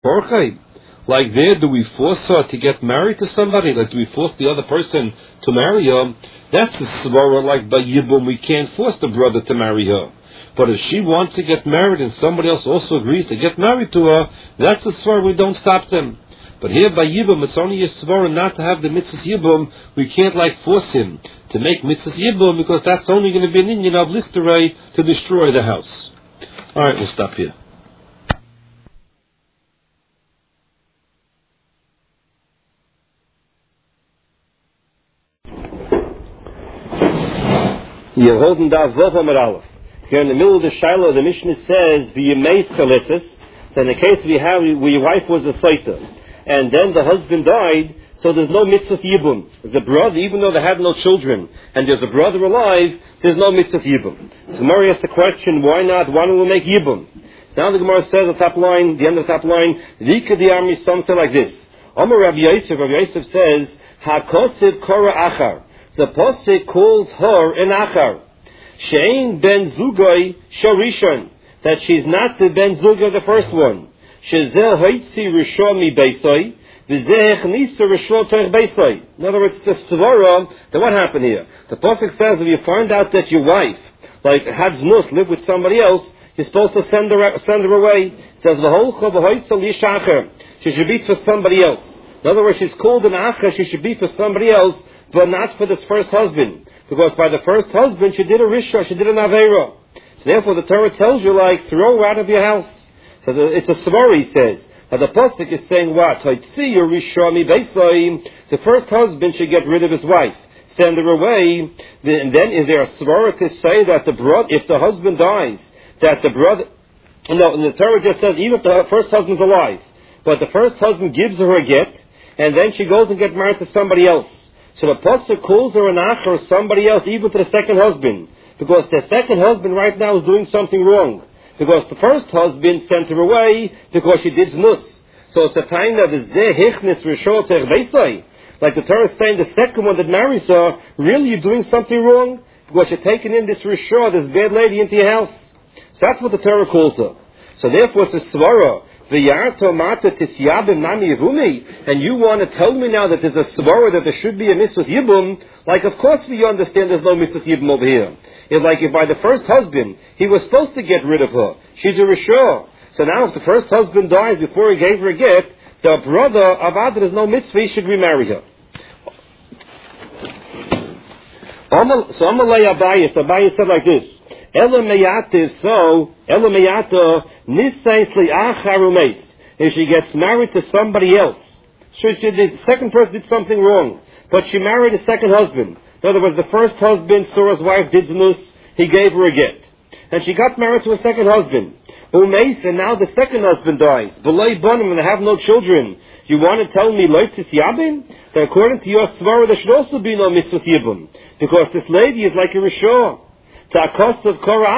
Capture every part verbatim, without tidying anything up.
Borchai. Like there, do we force her to get married to somebody? Like, do we force the other person to marry her? That's a svara like by Yibum. We can't force the brother to marry her. But if she wants to get married and somebody else also agrees to get married to her, that's a svara. We don't stop them. But here by Yibum, it's only a svara not to have the mitzvah Yibum. We can't like force him to make mitzvah Yibum because that's only going to be an Indian of listerei to destroy the house. All right, we'll stop here. You're holding that Zofam Aleph. Here in the middle of the Shiloh, the Mishnah says, V'yemeis chalitzis, that in the case we have, where your wife was a saita, and then the husband died, so there's no mitzvah yibum. The brother, even though they had no children, and there's a brother alive, there's no mitzvah yibum. So Gemara asks the question, why not? Why don't we make yibum? Now the Gemara says at the top line, the end of the top line, Vika di army, something like this. Amar Rabbi Yosef, Rabbi Yosef says, Hakosiv kora achar. The Pasuk calls her an achar. Shein ben zugay sharishon. That she's not the ben zugay, the first one. Shezel haitzi rishon mi beisai. V'zeh echnisa rishon terech beisai. In other words, it's a svara. Then what happened here? The Pasuk says if you find out that your wife, like had znus, lived with somebody else, you're supposed to send her, send her away. It says v'holcha v'hoisal yishacher. She should be for somebody else. In other words, she's called an achar. She should be for somebody else, but not for this first husband. Because by the first husband, she did a rishah, she did an aveira. So therefore the Torah tells you, like, throw her out of your house. So the, it's a svar, he says. Now the Pasuk is saying what? The first husband should get rid of his wife. Send her away. And then is there a svar to say that the brother, if the husband dies, that the brother, no, and the Torah just says, even if the first husband's alive, but the first husband gives her a get, and then she goes and gets married to somebody else. So the pasuk calls her an achar or somebody else, even to the second husband, because the second husband right now is doing something wrong. Because the first husband sent her away because she did znus. So it's a time that is zeh hichnis rishon ter beisai. Like the Torah is saying, the second one that marries her, really you're doing something wrong because you're taking in this rishon, this bad lady, into your house. So that's what the Torah calls her. So therefore it's a svara. And you want to tell me now that there's a svara that there should be a mitzvah yibum? Like, of course we understand there's no mitzvah yibum over here. It's like if by the first husband he was supposed to get rid of her, she's a rishah. So now if the first husband dies before he gave her a get, the brother of Ad, there's no mitzvah, he should remarry her. So Amalei Abayis, Abayis said like this. Elameyativ, so, Elameyata, Nisais li'acharumes. If she gets married to somebody else, so she did, the second person did something wrong, but she married a second husband. In other words, the first husband saw his wife did znus, he gave her a get. And she got married to a second husband. Umeis, and now the second husband dies. B'loi bonim, and they have no children. You want to tell me, loitis yabim? That according to your svara, there should also be no mitzvah yibum. Because this lady is like a rishah. Because the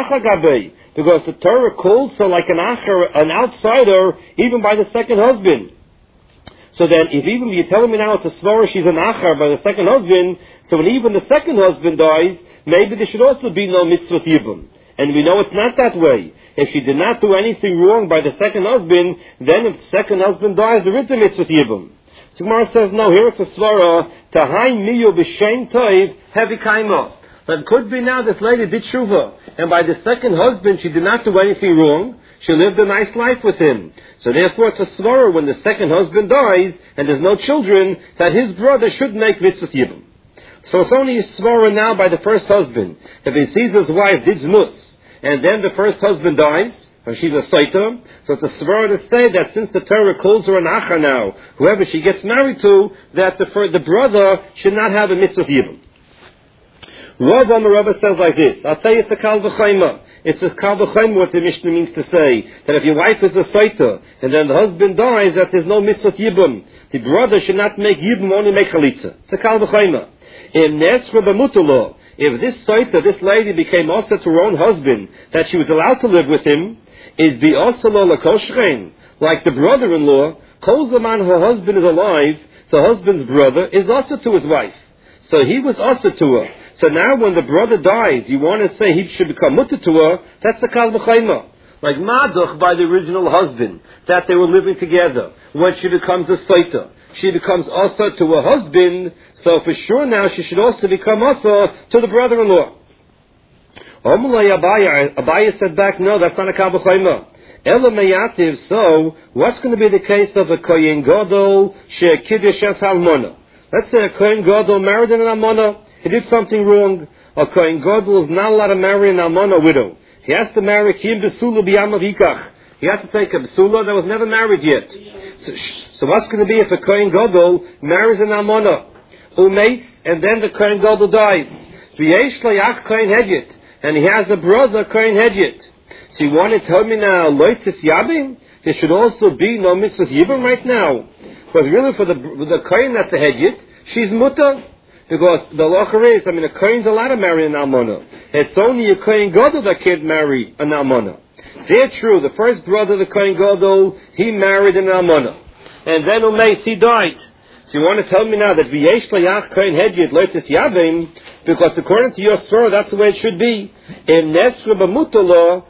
Torah calls her like an achar, an outsider, even by the second husband. So then, if even you're telling me now it's a svara, she's an achar by the second husband, so when even the second husband dies, maybe there should also be no mitzvah yibum. And we know it's not that way. If she did not do anything wrong by the second husband, then if the second husband dies, there is a mitzvah yibum. So Gemara says, no, here it's a svara, Tahai miyu b'shem toiv hevi kaima. But it could be now this lady did shuvah, and by the second husband she did not do anything wrong. She lived a nice life with him. So therefore it's a svara when the second husband dies and there's no children that his brother should make mitzvah yibum. So it's only a svara now by the first husband. If he sees his wife did znus, and then the first husband dies, and she's a saita, so it's a svara to say that since the Torah calls her an achar now, whoever she gets married to, that the, the brother should not have a mitzvah yibum. Rav Amarava says like this. I'll tell you it's a kal v'chayma. It's a kal v'chayma what the Mishnah means to say. That if your wife is a saita, and then the husband dies, that there's no mitzvah yibum. The brother should not make yibum, only make chalitza. It's a kal v'chayma. In Nesra b'mutalo, if this saita, this lady became also to her own husband, that she was allowed to live with him, is the osalo lakoshrein, like the brother-in-law, kol zaman her husband is alive, the husband's brother is also to his wife. So he was also to her. So now when the brother dies, you want to say he should become mutter to her, that's the kal v'chayma. like Maduch by the original husband, that they were living together. When she becomes a Saita, she becomes also to her husband, so for sure now she should also become also to the brother-in-law. Abaya, Abaya said back, no, that's not a Kal V'chomer. Ela meyativ, so what's going to be the case of a Kohen Gadol she'kiddush es almona? Let's say a Kohen Gadol married an almona. He did something wrong. A Kohen Gadol is not allowed to marry an almona widow. He has to marry kim besula b'yam avikach. He has to take a besula that was never married yet. So, so what's going to be if a Kohen Gadol marries an almona umeis, and then the Kohen Gadol dies? V'yesh layach Kohen Hedyet, and he has a brother Kohen Hedyet. So you want to tell me now, loitis yabim? There should also be no mitzvahs yibim right now. Because really for the the kohen that's a hedyet, she's mutter. Because the locher is, I mean, a kohen's allowed to marry an almana. It's only a kohen gadol that can't marry an almana. Say it true, the first brother, the kohen gadol, he married an almana. And then umeis, he died. So you want to tell me now that v'yesh layach kohen hedyet loitis yabim? Because according to your story, that's the way it should be. In nesra b'mutala,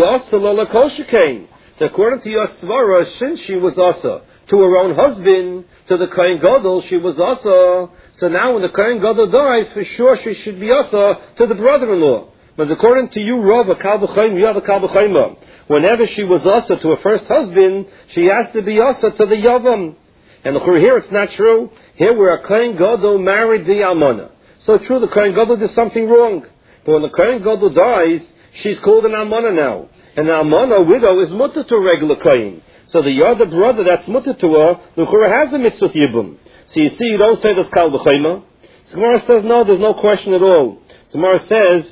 according to your svara, since she was also to her own husband, to the Kohen Gadol, she was also. So now when the Kohen Gadol dies, for sure she should be also to the brother-in-law. But according to you, Rav, a Kal V'chomer, you have a Kal V'chomer. Whenever she was also to her first husband, she has to be also to the Yavam. And here it's not true. Here where a Kohen Gadol married the Almana. So true, the Kohen Gadol did something wrong. But when the Kohen Gadol dies, she's called an almana now. And the almana, a widow, is mutter to a regular kohen. So the other brother that's mutter to her, the Chura has a mitzvah yibum. So you see, you don't say that's Kal V'chomer. So Gemara says, no, there's no question at all. So Gemara says,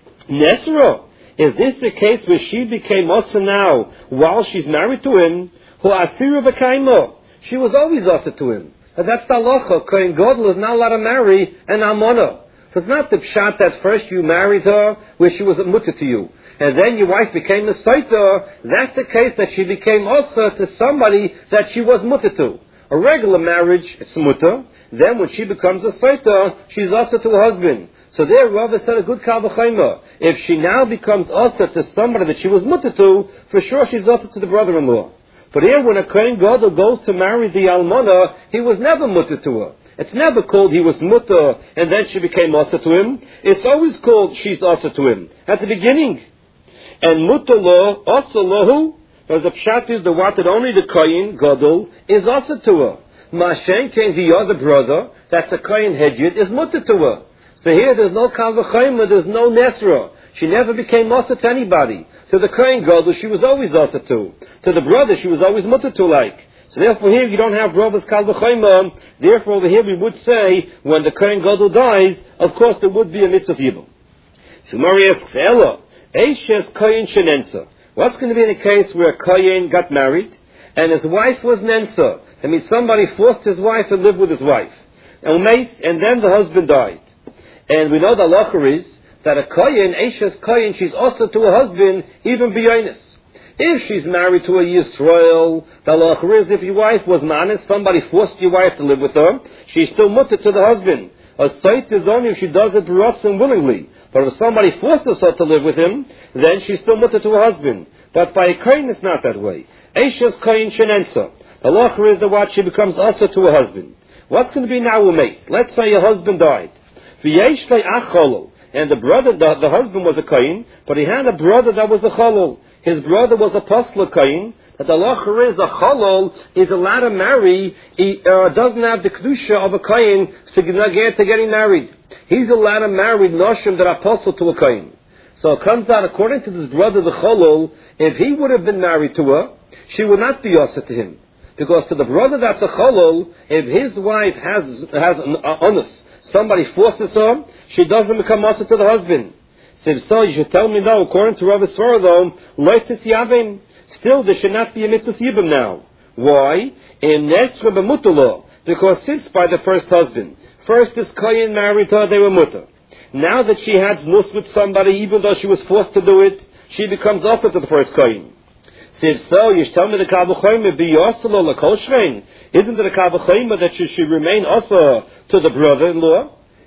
Nesra, is this the case where she became Asa now, while she's married to him? Who Asiru V'kaimo. She was always Asa to him. And that's the halacha. Kohen Gadol is not allowed to marry an almana. So it's not the pshat that first you married her where she was a mutter to you, and then your wife became a saita. That's the case that she became also to somebody that she was mutter to. A regular marriage, it's mutter. Then when she becomes a saita, she's also to her husband. So there, Rava said a good Kal V'chomer. If she now becomes also to somebody that she was mutter to, for sure she's also to the brother-in-law. But here, when a Kohen Gadol goes to marry the almana, he was never mutter to her. It's never called he was mutter and then she became asa to him. It's always called she's asa to him at the beginning. And mutter lo, asa lahu, as the pshat is the what that only the Kohen Gadol is asa to her. Mashen came the other brother, that's a Kohen Hedyet, is mutter to her. So here there's no Kal V'chomer, there's no Nesra. She never became asa to anybody. To the Kohen Gadol she was always asa to. To the brother she was always mutter to like. So therefore here you don't have Rava's Kal V'chomer. Therefore over here we would say when the Kohen Gadol dies, of course there would be a mitzvah yibum. So Mari asks, Ella, Eishes Kohen Shenensa. What's going to be in a case where a Kohen got married and his wife was Nensa? That means somebody forced his wife to live with his wife. And then the husband died. And we know the halacha is that a Kohen, Eishes Kohen, she's also to her husband, even b'yonis. If she's married to a Yisrael, the halacha is if your wife was manis, somebody forced your wife to live with her, she's still mutter to the husband. A site is only if she does it b'ratzon willingly. But if somebody forces her to live with him, then she's still mutter to her husband. But by a Kohen it's not that way. Eishes Kohen Shenensa. The halacha is the what she becomes also to her husband. What's going to be now umeis? Let's say your husband died. V'yesh le'ach cholol. And the brother, the, the husband was a Kohen, but he had a brother that was a cholol. His brother was a pasla Kohen. That the halacha is a cholol is allowed to marry. He uh, doesn't have the kedusha of a Kohen to get to getting married. He's allowed to marry noshim that are apostle to a Kohen. So it comes out according to this brother, the cholol, if he would have been married to her, she would not be also to him, because to the brother that's a cholol, if his wife has has an uh, honest, somebody forces her, she doesn't become also to the husband. So if so, you should tell me now, according to Rav Svara though, loitis yavim, still there should not be a mitzvah yibum now. Why? In nesra b'mutala, because since by the first husband, first this Kohen married her, they were mutter. Now that she has nus with somebody, even though she was forced to do it, she becomes also to the first Kohen. So if so, you should tell me the Kal V'chomer be yoselo l'kol shrein. Isn't it a Kal V'chomer that she should remain also to the brother-in-law?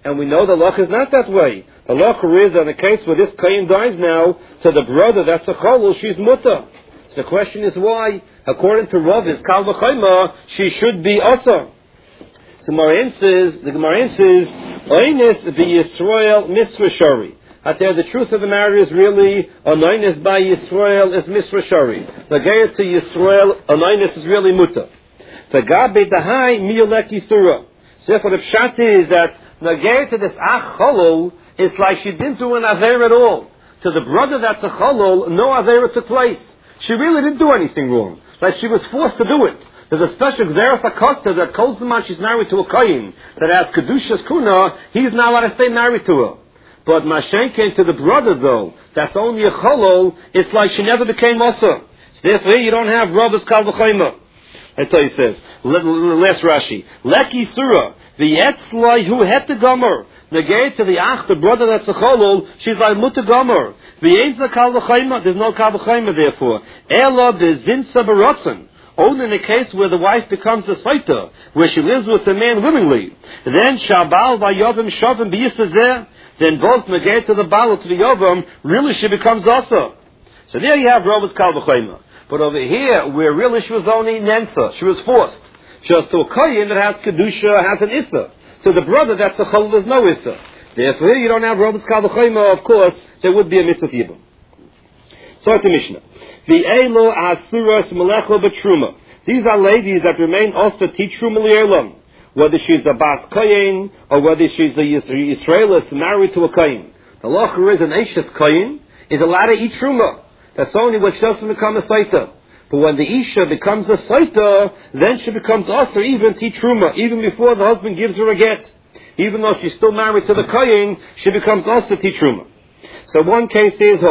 And we know the law is not that way. The law is that in the case where this Kayin dies now, to the brother that's a cholul, she's mutter. So the question is why? According to Rav, is Kal V'Chayma, she should be also. So Gemara says, the Gemara says, Oines b'Yisrael misra shari. I tell you, the truth of the matter is really, Oines by Yisrael is misra shari. Nagaya to Yisrael, Oines is really mutter. V'gabe dahai miyolek yisura. So therefore the pshat is that Nagaya to this ach cholol, it's like she didn't do an aver at all. To the brother that's a cholol, no aver took place. She really didn't do anything wrong. Like she was forced to do it. There's a special Xeris HaKosta that calls the man she's married to a Kayin, that has Kedushas Kuna, he's not allowed to stay married to her. But Mashen came to the brother though, that's only a cholol, it's like she never became Asa. So therefore you don't have Rabbis Kal V'Chayma. That's what he says. Last Rashi. Leki Surah. V'yetzlai hu hetagomer. Negate to the ach, the brother that's a cholol, she's like mutagomer. V'yeinza Kal V'Chayma. There's no Kal V'Chayma therefore. Ela bezinsa baratzen. Only in a case where the wife becomes a saita, where she lives with the man willingly. Then Shabal v'Yovim Shavim b'Yisazeh. Then both negate to the Baal to the Yovim, really she becomes Asa. So there you have Rabbis Kal V'Chayma. But over here, where really she was only Nensa, she was forced. Just to a Kayin that has Kedusha, has an Issa. To the brother that's a Chol, there's no Issa. Therefore here you don't have Rabbis Kal V'Chayma, of course, there would be a Mitzvah Yibum. So at the Mishnah. V'elo asuras melecho b'truma. These are ladies that remain also teach truma li'elam. Whether she's a Bas Kayin, or whether she's a Yisraelis married to a Kayin. The locher is an Eishes Kayin, is allowed to eat truma. That's only when she doesn't become a Saita. But when the Isha becomes a Saita, then she becomes Aser, even teach truma, even before the husband gives her a get. Even though she's still married to the Kayin, she becomes Aser teach truma. So one case is,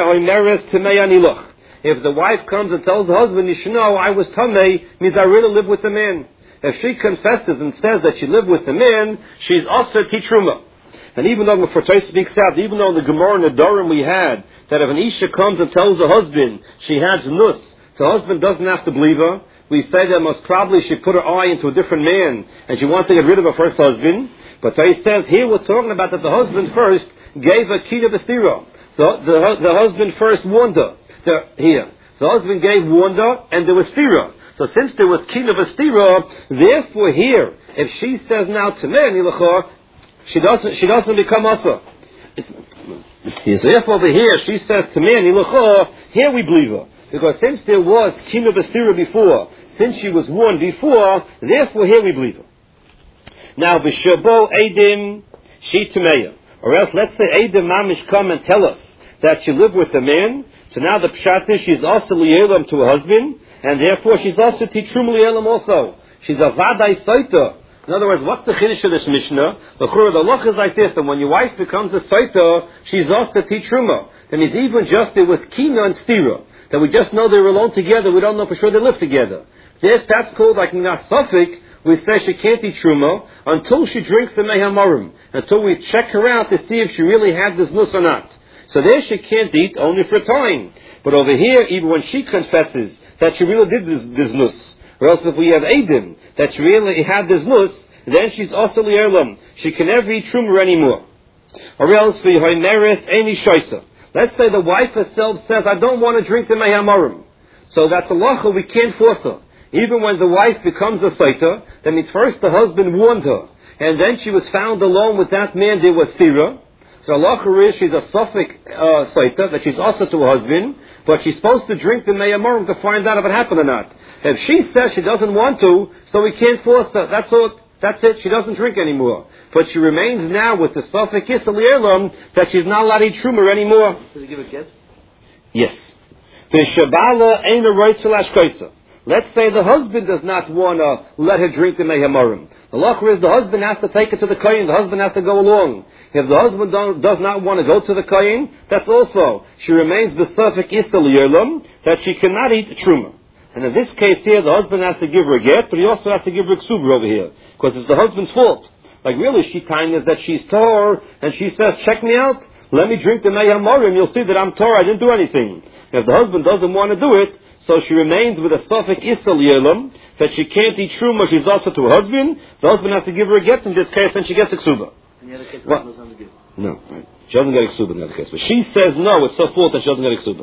if the wife comes and tells the husband, you should know, I was Tamei, means I really live with the man. If she confesses and says that she lived with the man, she's also Titruma. And even though the Fortai speaks out, even though the Gemara and the Dorim we had, that if an Isha comes and tells the husband she has Nus, the husband doesn't have to believe her, we say that most probably she put her eye into a different man, and she wants to get rid of her first husband. But he says, here we're talking about that the husband first gave a key to the stira. The, the, the husband first warned her. The, here. The husband gave warned her, and there was stira. So since there was key to the stira, therefore here, if she says now to me, she doesn't, she doesn't become asa. Therefore over here, she says to me, here we believe her. Because since there was key to the stira before, since she was warned before, therefore here we believe her. Now, v'shabo edim she tameya. Or else, let's say edim mamish come and tell us that she lived with a man. So now the pshat is she's also li'elam to her husband, and therefore she's also titrum li'elam also. She's a vadai saita. In other words, what's the chiddush of this Mishnah? The chur, the loch is like this, that when your wife becomes a saita, she's also titruma. That means even just there was kina and stira, that we just know they were alone together, we don't know for sure they lived together. This, that's called like Nasafik. We say she can't eat truma until she drinks the mehamorim, until we check her out to see if she really had this nus or not. So there she can't eat only for a time. But over here, even when she confesses that she really did this, this nus, or else if we have Eidim, that she really had this nus, then she's also li'erlam. She can never eat truma anymore. Or else, for Yehoimeres, any shoisa. Let's say the wife herself says, I don't want to drink the mehamorim. So that's a lacha, we can't force her. Even when the wife becomes a saita, that means first the husband warned her, and then she was found alone with that man, there was stira. So Allah is she's a suffix uh, saita, that she's also to her husband, but she's supposed to drink the meyamorim to find out if it happened or not. If she says she doesn't want to, so we can't force her. That's all. That's it. She doesn't drink anymore. But she remains now with the suffix isaliyelam that she's not allowed to eat truma anymore. Does he give a get? Yes. The shabala ain't a right slash kaisa. Let's say the husband does not want to let her drink the mehamorim. The lacher is the husband has to take it to the kohen, the husband has to go along. If the husband don't, does not want to go to the kohen, that's also, she remains besafik isal yerlam, that she cannot eat truma. And in this case here, the husband has to give her a get, but he also has to give her a ksuber over here, because it's the husband's fault. Like really, she kind is that she's tor, and she says, check me out, let me drink the mehamorim, you'll see that I'm tor, I didn't do anything. If the husband doesn't want to do it, so she remains with a suffix isal yelam, that she can't eat truma, she's also to her husband. The husband has to give her a get in this case, and she gets a ksuba. And the other case, What? No, right. She doesn't get Iksuba in the other case. But she says no, it's so full that she doesn't get Iksuba.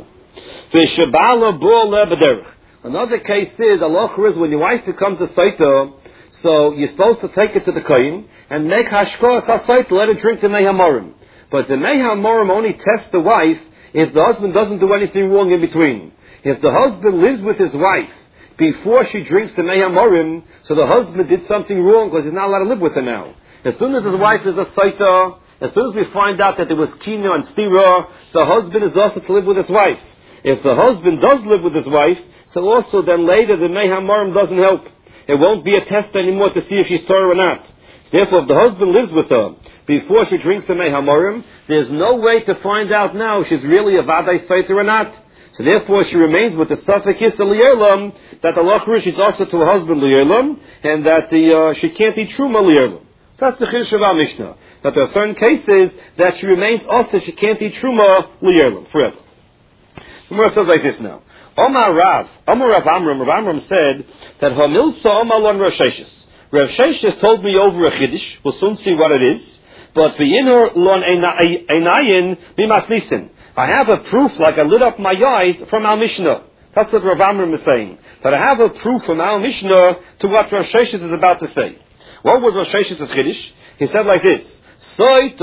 Another case is, Allah is when your wife becomes a Saita, so you're supposed to take it to the Kohen and make Hashkos HaSaita, let her drink the Mei HaMorim. But the Mei HaMorim only tests the wife if the husband doesn't do anything wrong in between. If the husband lives with his wife before she drinks the Mei HaMorim, so the husband did something wrong because he's not allowed to live with her now. As soon as his wife is a Saita, as soon as we find out that there was Kina and Stira, the husband is also to live with his wife. If the husband does live with his wife, so also then later the Mei HaMorim doesn't help. It won't be a test anymore to see if she's Torah or not. Therefore, if the husband lives with her before she drinks the Mei HaMorim, there's no way to find out now if she's really a Vadai Saita or not. So therefore, she remains with the Safek Yisa Li'elam, that the Lachrish is also to her husband Li'elam, and that the, uh, she can't eat Truma Li'elam. So that's the Chiddush of our Mishnah. That there are certain cases that she remains also, she can't eat Truma Li'elam forever. The Gemara says like this now. Omar Rav, Omar Rav Amram, Rav Amram said that Hamilsa Omar Lon Rav Sheshes. Rav Sheshes told me over a Chiddush, we'll soon see what it is, but V'yinor Lon Einayin Mimas Nisin. I have a proof like I lit up my eyes from our Mishnah. That's what Rav Amram is saying. That I have a proof from our Mishnah to what Rav Sheshes is about to say. What was Rav Sheshes' Chiddush? He said like this. If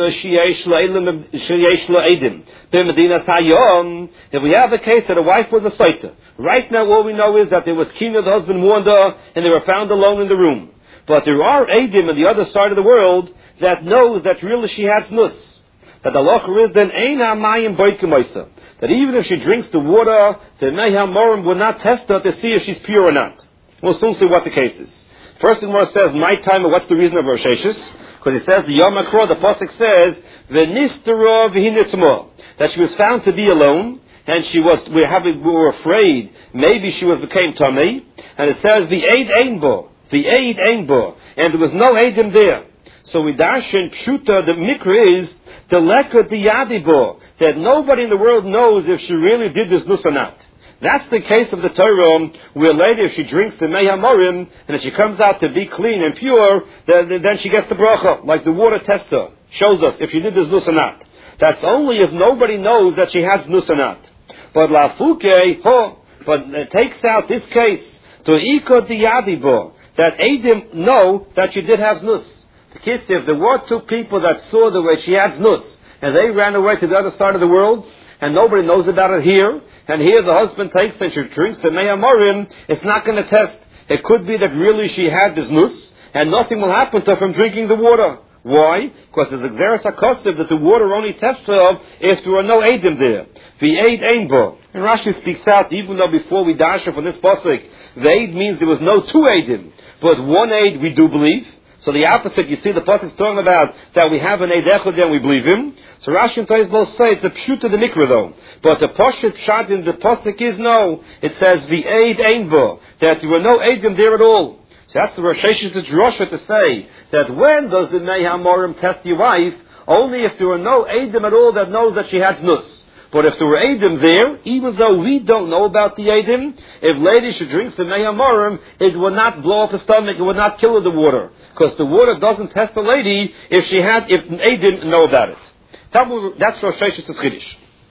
we have a case that a wife was a Saita, right now all we know is that there was Kina, the husband warned her, and they were found alone in the room. But there are Eidim on the other side of the world that knows that really she has nus. That the halacha is then ein hamayim boikemaisa. That even if she drinks the water, the Mei HaMorim will not test her to see if she's pure or not. We'll soon see what the case is. First the Gemara says, my time, what's the reason of Rosh Hashanah? Because it says, the Yom HaKro, the Pasuk says, V'nistara v'hinitzma, that she was found to be alone, and she was, we, having, we were afraid, maybe she was became Tamei, and it says, V'eid ein bo, V'eid ein bo, and there was no Eidim there. So we dash in Pshuta, the Mikra is, the Leka Diyadibo, that nobody in the world knows if she really did this nus or not. That's the case of the Torah, where later if she drinks the Mei HaMorim, and if she comes out to be clean and pure, then, then she gets the bracha, like the water tester shows us if she did this nus or not. That's only if nobody knows that she has nus or not. But La Fuke, ho, but it takes out this case, to Iko Diyadibo, that Eidim know that she did have nus. The kids, if there were two people that saw the way she had nus, and they ran away to the other side of the world, and nobody knows about it here, and here the husband takes and she drinks the Mei HaMorim, it's not going to test. It could be that really she had this nus, and nothing will happen to her from drinking the water. Why? Because it's Xeris HaKostev that the water only tests her if there are no Eidim there. V'eid ein bo. And Rashi speaks out, even though before we dash her from this pasuk, the Eid means there was no two Eidim, but one Eid we do believe. So the opposite, you see the pasuk is talking about that we have an Eid Echad and we believe him. So Rashi and Toys both say it's a pshut of the mikra though. But the Poshet Pshat in the pasuk is no. It says the Eid ein bo, that there were no Eidim there at all. So that's the Rosh Hashanah's drosha to say that when does the Mei HaMorim test your wife? Only if there were no Eidim at all that knows that she has nus. But if there were Eidim there, even though we don't know about the Eidim, if lady she drinks the Mei HaMorim, it will not blow up her stomach, it will not kill her the water. Because the water doesn't test the lady if she had, if Eidim know about it. That's Rosh Hashanah's Chiddush.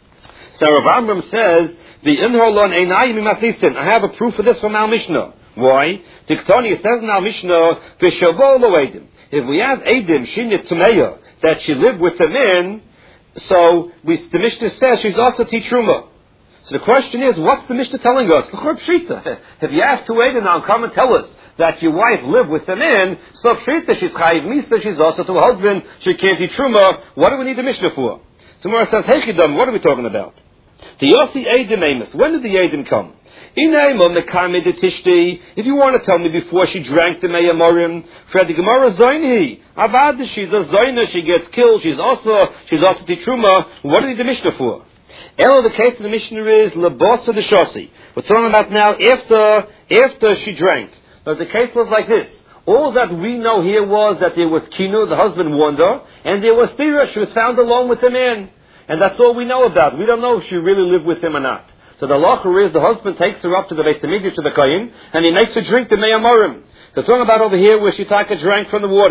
So Rav Amram says, the Inholon Einayim Imasnisin. I have a proof of this from our Mishnah. Why? Tiktoni, it says in our Mishnah, V'shavolo Eidim. If we have Eidim, Shinit Tumeya, that she lived with them in, so we, the Mishnah says she's also Titruma. So the question is, what's the Mishnah telling us? If you have two Eidim now, come and tell us that your wife lived with them in, so Pshita, she's Chayiv Misa, she's also to her husband, she can't eat Truma. What do we need the Mishnah for? So Mara says, Hechidam, what are we talking about? The Yossi Eidim Amos. When did the Eidim come? If you want to tell me before she drank the Mei HaMorim, Fred the Gemara Zoinhi. Avad, she's a Zoina, she gets killed, she's also she's also Titruma. What do you need the Mishnah for? Elo, the case of the Mishnah is Labosa the Shosi. We're talking about now after after she drank. But the case was like this. All that we know here was that there was Kinu, the husband warned her, and there was Tira, she was found alone with the man. And that's all we know about. We don't know if she really lived with him or not. So the halacha is the husband takes her up to the Beis Hamikdash, to the Kohen, and he makes her drink the Mei HaMorim. So talking about over here where she Taka drank from the water.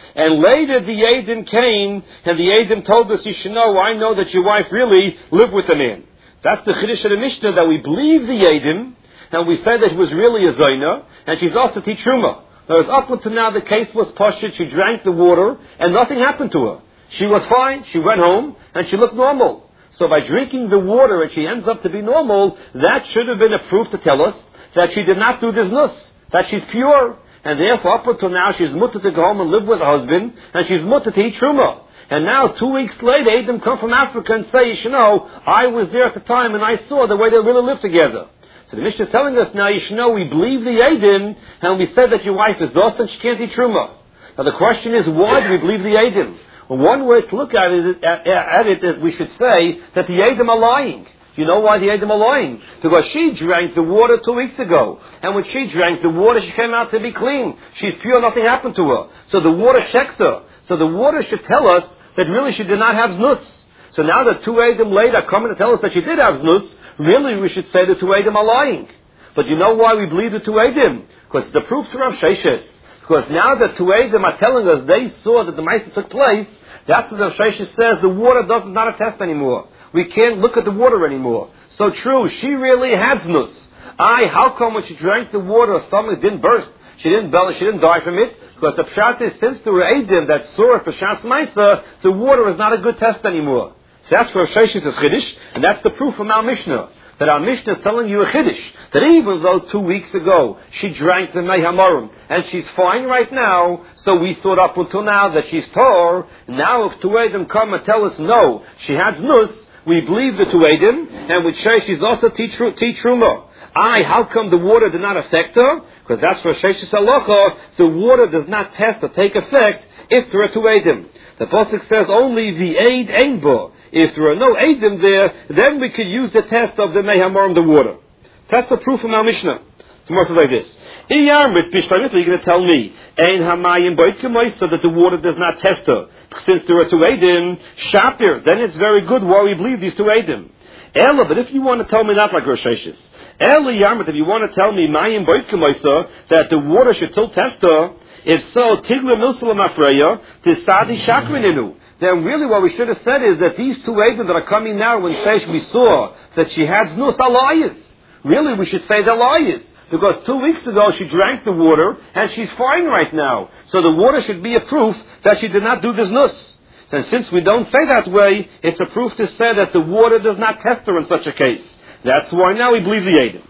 And later the Eidim came, and the Eidim told us, you should know, I know that your wife really lived with the man. That's the Chiddush of the Mishnah, that we believe the Eidim, and we said that it was really a Zaina, and she's also Titruma. Whereas up until now the case was Pashut, she drank the water, and nothing happened to her. She was fine, she went home, and she looked normal. So by drinking the water and she ends up to be normal, that should have been a proof to tell us that she did not do this nus, that she's pure. And therefore up until now she's mutter to go home and live with her husband, and she's mutter to eat truma. And now two weeks later, Eidim come from Africa and say, you know, I was there at the time and I saw the way they really lived together. So the Mishnah is telling us now, you should know, we believe the Eidim, and we said that your wife is us and she can't eat truma. Now the question is, why do we believe the Eidim? Well, one way to look at it, at, at it is we should say that the Eidim are lying. You know why the Eidim are lying? Because she drank the water two weeks ago. And when she drank the water, she came out to be clean. She's pure, nothing happened to her. So the water checks her. So the water should tell us that really she did not have znus. So now that two Eidim later are coming to tell us that she did have znus, really we should say the two Eidim are lying. But you know why we believe the two Eidim? Because it's the proof to Rav Sheshes. Because now that two Eidim are telling us they saw that the Maisa took place, that's what Rav Sheshes says, the water does not attest anymore. We can't look at the water anymore. So true, she really had znus. I, how come when she drank the water, her stomach didn't burst? She didn't belly, she didn't die from it? Because the pshat is, since there were Eidim that saw it for Shas Maisa, the water is not a good test anymore. So that's Rav Sheshes' Chiddush, and that's the proof from our Mishnah. That our Mishnah is telling you a Chiddush, that even though two weeks ago she drank the Mei Hamorim, and she's fine right now, so we thought up until now that she's Tor, now if two Eidim come and tell us no, she has Nus, we believe the two Eidim, and we say she's also Titruma. I, how come the water did not affect her? Because that's for Sheshis Halacha, the water does not test or take effect if there are two Eidim. The Pasuk says only the Eid Ein Bo. If there are no Eidim there, then we could use the test of the Mei Hamorim, the water. That's the proof from our Mishnah. Tomorrow says like this. Iyarmit Bishlamit, you're going to tell me, Ein Hamayim Boitkemoy, so that the water does not test her. Since there are two Eidim, Shapir, then it's very good why we believe these two Eidim. Ella, but if you want to tell me that like Rosh Hashanah, Ella Yarmit, if you want to tell me, Mayim Boitkemoy, that the water should still test her, if so, Tigla Milsalam Afreya, Tisadi Shakrininu. Then really what we should have said is that these two Eidim that are coming now when say we saw that she had znus are liars. Really we should say they're liars. Because two weeks ago she drank the water and she's fine right now. So the water should be a proof that she did not do this nus. And since we don't say that way, it's a proof to say that the water does not test her in such a case. That's why now we believe the Eidim.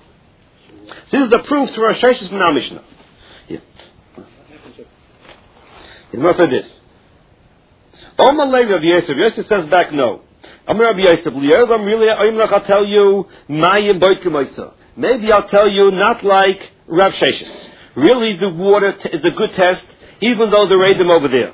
This is the proof to our Sheshis from our Mishnah. Yeah. It must say this. Omalei Rabbi Yosef. Yosef says back no. Amar Rabbi Yosef. I'm really, I'll tell you, Mayim Boitkemoy. Maybe I'll tell you not like Rav Sheshes. Really the water t- is a good test, even though there are them over there.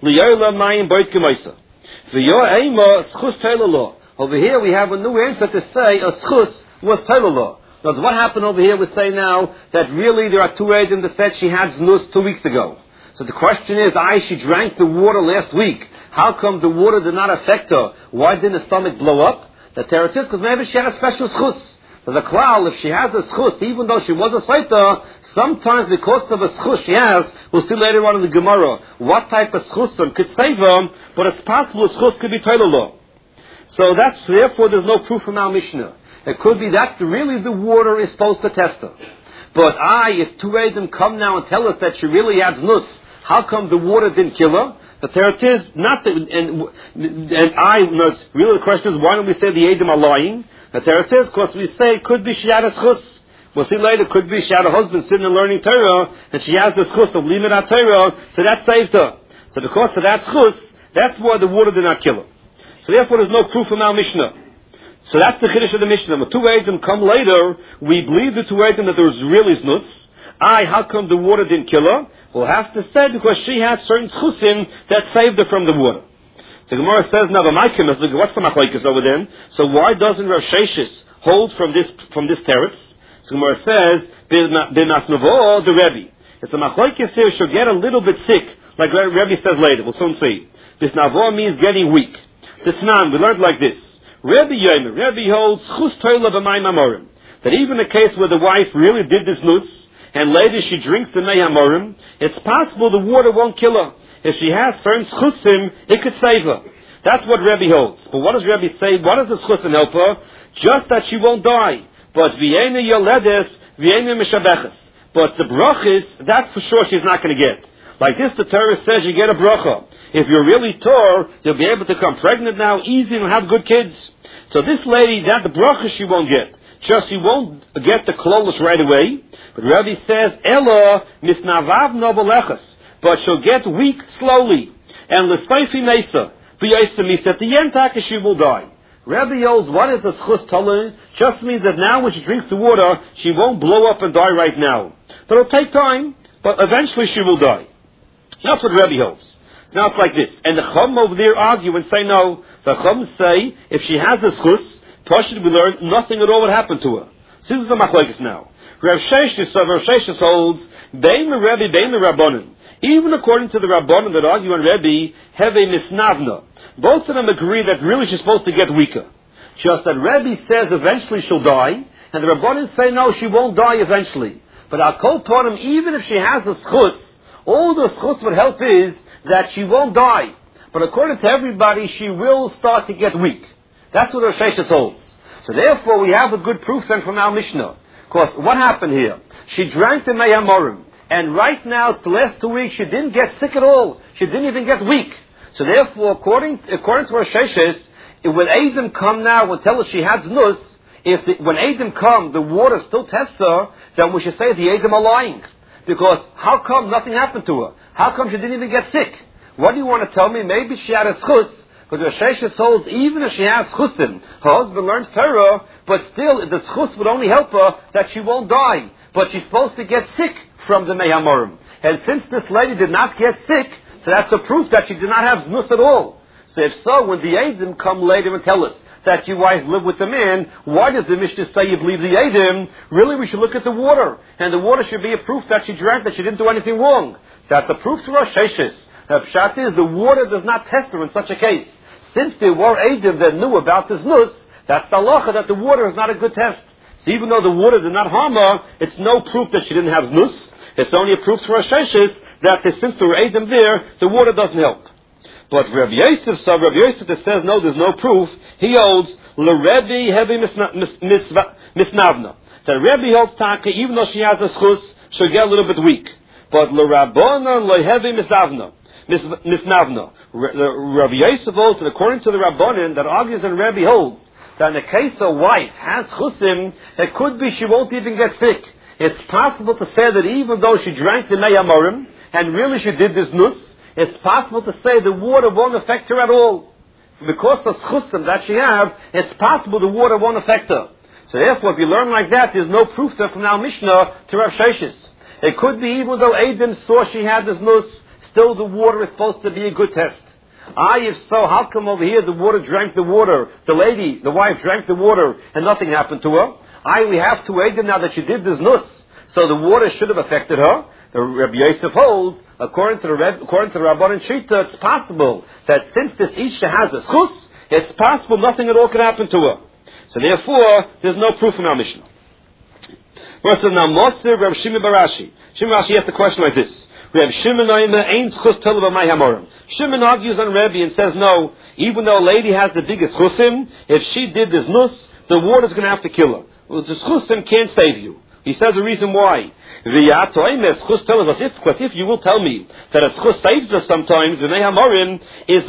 Over here we have a new answer to say a schus was teilala. Because what happened over here we say now that really there are two Eidim that said she had znus two weeks ago. So the question is, I, she drank the water last week. How come the water did not affect her? Why didn't the stomach blow up? The teretz is because maybe she had a special schus. So the klal, if she has a schus, even though she was a saita, sometimes because of a schus she has, we'll see later on in the Gemara, what type of schusum could save her, but it's possible a schus could be teilala. So that's, therefore there's no proof from our Mishnah. It could be that really the water is supposed to test her. But I, if two Eidim come now and tell us that she really has nus, how come the water didn't kill her? The teretz is not, the, and, and I, really the question is, why don't we say the Eidim are lying? The teretz is, because we say it could be she had a schus. We'll see later, it could be she had a husband sitting and learning Torah, and she has the schus of limit Torah, so that saved her. So because of that schus, that's why the water did not kill her. So therefore there's no proof from our Mishnah. So that's the Chiddush of the Mishnah. When two Eidim come later, we believe the two Eidim that there was really znus. I, how come the water didn't kill her? We'll have to say because she had certain schusim that saved her from the water. So Gemara says, now, what's the machlokes over then? So why doesn't Rav Sheshes hold from this from this teretz? So Gemara says, b'masnavo the Rebbe. It's a machlokes here, she'll get a little bit sick, like Rebbe says later. We'll soon see. Bisnavo means getting weak. Tisnan, we learned like this. Rebbe Yomer, Rebbe holds chus toila b'mayim hamorim, that even a case where the wife really did this nus, and later she drinks the Mei Hamorim, it's possible the water won't kill her. if she has certain schusim, it could save her. That's what Rebbe holds. But what does Rebbe say? What does the schusim help her? Just that she won't die. But v'yena yoledes, v'yena mishabeches. But the brachis, that's for sure she's not going to get. Like this, the Torah says you get a bracha. If you're really Torah, you'll be able to come pregnant now, easy, and have good kids. So this lady, that the bracha she won't get. Just she won't get the klolos right away. But Rebbe says, Ella misnavav nobelechas. But she'll get weak slowly. And l'sayfi mesa. B'yaysa at the end, taka she will die. Rebbe yells, what is the schus talin? Just means that now when she drinks the water, she won't blow up and die right now. But it'll take time, but eventually she will die. That's what Rebbe holds. So now it's like this. And the Chum over there argue and say no. The Chum say, if she has the schus, Pashut we learn, nothing at all would happen to her. So this is the machlokes now. Rav Sheshes, Rav Sheshes holds, Bein the Rebbe, Bein the Rabbanon. Even according to the Rabbanon that argue on Rebbe, have a misnavna. Both of them agree that really she's supposed to get weaker. Just that Rebbe says eventually she'll die, and the Rabbanon say no, she won't die eventually. But I'll call upon him, even if she has a schus, all the schus would help is that she won't die. But according to everybody, she will start to get weak. That's what Rosh Hashanah holds. So therefore, we have a good proof then from our Mishnah. Because what happened here? She drank the Mei HaMorim, and right now, the last two weeks, she didn't get sick at all. She didn't even get weak. So therefore, according according to Rosh Hashanah, when Adam come now and tell us she has nus, if the, when Adam come, the water still tests her, then we should say the Adam are lying. Because how come nothing happened to her? How come she didn't even get sick? What do you want to tell me? Maybe she had a schus. But the Sheshes holds, even if she has chusim, her husband learns Torah, but still the schus would only help her that she won't die. But she's supposed to get sick from the Mei HaMorim. And since this lady did not get sick, so that's a proof that she did not have znus at all. So if so, when the Eidim come later and tell us that your wife lived with the man, why does the Mishnah say you believe the Eidim? Really, we should look at the water. And the water should be a proof that she drank, that she didn't do anything wrong. So that's a proof to Rosh Hashanah. The pshat is, the water does not test her in such a case. Since there were Eidim that knew about this nus, that's the halacha that the water is not a good test. So even though the water did not harm her, it's no proof that she didn't have nus. It's only a proof to Rosh Hashanah that since there were Eidim there, the water doesn't help. But Rabbi Yosef, so Rabbi Yosef that says no, there's no proof, he holds l'Rebbe heavy misnavna. The Rebbe holds taka, even though she has a schus, she'll get a little bit weak. But l'Rabbana l'heavy misnavna. Misnavna. Rabbi Yosef holds, and according to the Rabbanan that argues and Rebbe holds, that in the case a wife has chusim, it could be she won't even get sick. It's possible to say that even though she drank the Mei HaMorim, and really she did this nus, it's possible to say the water won't affect her at all. Because of chusim that she has, it's possible the water won't affect her. So therefore, if you learn like that, there's no proof there from our Mishnah to Rav Sheshes. It could be even though Adam saw she had this nus, still the water is supposed to be a good test. Ah, if so, how come over here the water drank the water, the lady, the wife drank the water, and nothing happened to her? Ah, we have to Adam now that she did this nus, so the water should have affected her. The Rabbi Yosef holds, according to the Reb, according to the Rabban and Shita, it's possible that since this Isha has a schus, it's possible nothing at all could happen to her. So therefore, there's no proof in our Mishnah. Verse now, Moser Rav Shimon Barashi. Shimon Barashi asked a question like this. Rav Shimon ain't schus tell Mei HaMorim. Shimon argues on Rebbe and says no, even though a lady has the biggest chusim, if she did this nus, the water's going to have to kill her. Well, the chusim can't save you. He says the reason why. Because if you will tell me that a schus saves us sometimes, the Mei HaMorim is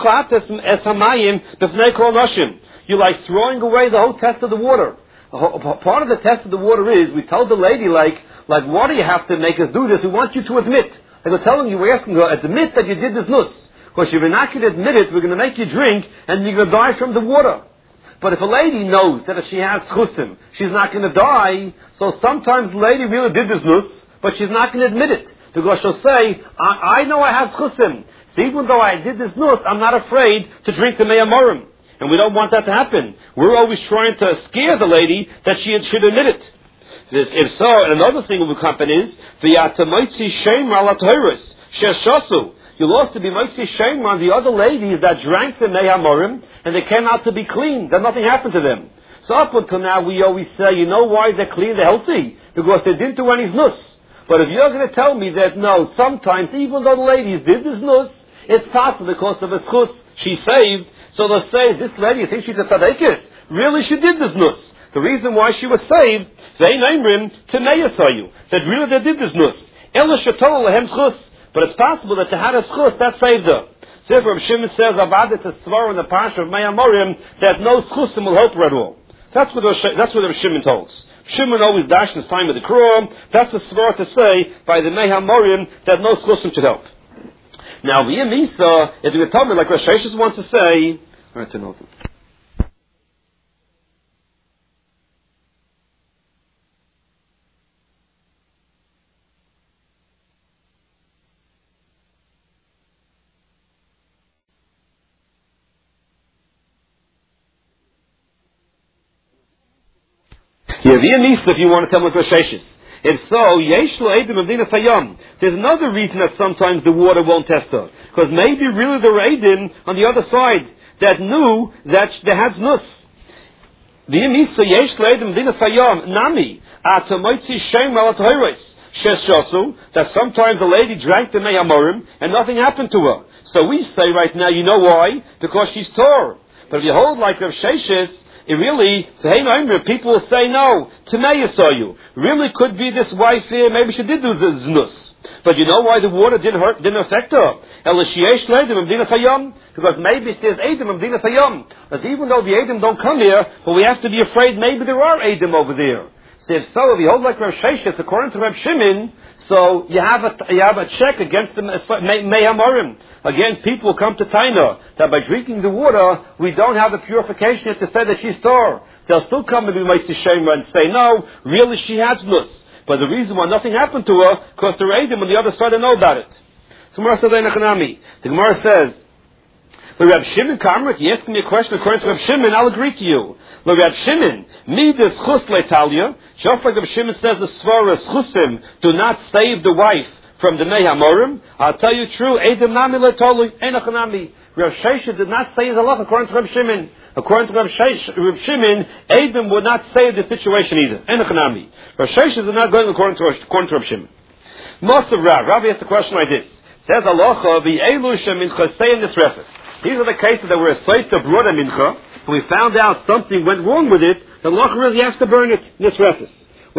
you're like throwing away the whole test of the water. Part of the test of the water is, we told the lady, like, like, why do you have to make us do this? We want you to admit. Like we're telling you, we're asking her, admit that you did this nus. Because if you're not going to admit it, we're going to make you drink, and you're going to die from the water. But if a lady knows that if she has chusim, she's not going to die, so sometimes the lady really did this nus, but she's not going to admit it. Because she'll say, I, I know I have chusim. So even though I did this nus, I'm not afraid to drink the Mei HaMorim. And we don't want that to happen. We're always trying to scare the lady that she should admit it. If so, another thing that will happen is, you'll also be moitzi shame on the other ladies that drank the Mei HaMorim, and they came out to be clean, that nothing happened to them. So up until now, we always say, you know why they're clean, they're healthy? Because they didn't do any znus. But if you're going to tell me that no, sometimes even though the ladies did this nus, it's possible because of a schus she saved. So they'll say, this lady, you think she's a tzadikis? Really, she did this nus. The reason why she was saved, they named to Meyasayu, that really they did this nus. Ela shetol lehem schus. But it's possible that to have a schus, that saved her. So Rav Shimon says, Avad it's a svar in the parsha of Mei Amorim, that no schusim will help her at all. That's what that's what Rav Shimon holds. Shimon always dashed his time with the Krum. That's a svar to say by the Mei Hamorim that no schusim should help. Now, v'yim Isa, if you tell me like Rosh Hashanah wants to say, all right, turn over. Yeah, v'yim Isa, if you want to tell me like Rosh Hashanah. If so, yesh lo edim of dinas hayam. There's another reason that sometimes the water won't test her. Because maybe really there were edim on the other side that knew that they had nus. V'yim isa yesh lo edim of dinas hayam. Nami. Atamoitzi shem al atayros. Shes shasu. That sometimes a lady drank the mei hamorim and nothing happened to her. So we say right now, you know why? Because she's Torah. But if you hold like Rav Sheshes, it really, people will say no, Tameya saw you. Really could be this wife here, maybe she did do the znus. But you know why the water didn't hurt, didn't affect her? Because maybe there's Edom of Dinas Hayam. But even though the Edom don't come here, but we have to be afraid maybe there are Edom over there. So if so, if you hold like Rav Sheshes, according to Rav Shimon, so you have a you have a check against the Mei Hamorim. Again, people come to Taina that by drinking the water, we don't have the purification to say that she's Torah. They'll still come and be Meitzi Shema and say, no, really she has nus. But the reason why nothing happened to her, because the Eidim on the other side, they know about it. So the Gemara says, the Reb Shimon Kamrik, you ask me a question according to Reb Shimon, I'll agree to you. The Reb Shimon, me this chus le'talia, just like Reb Shimon says the svara chusim do not save the wife from the Mei Hamorim, I'll tell you true, Eidim nami le'tolu, enochanami. Reb Shesha did not say his halach according to Reb Shimon. According to Reb, Reb Shimon, Eidim would not save the situation either. Enochanami. Reb Shesha is not going according to, according to Reb Shimon. Most of Rav, Rav asked the question like this. Says halacha, v'elu shemincha say in this reference. These are the cases that were a slate to broad a mincha, and we found out something went wrong with it, the halacha really has to burn it in this reference.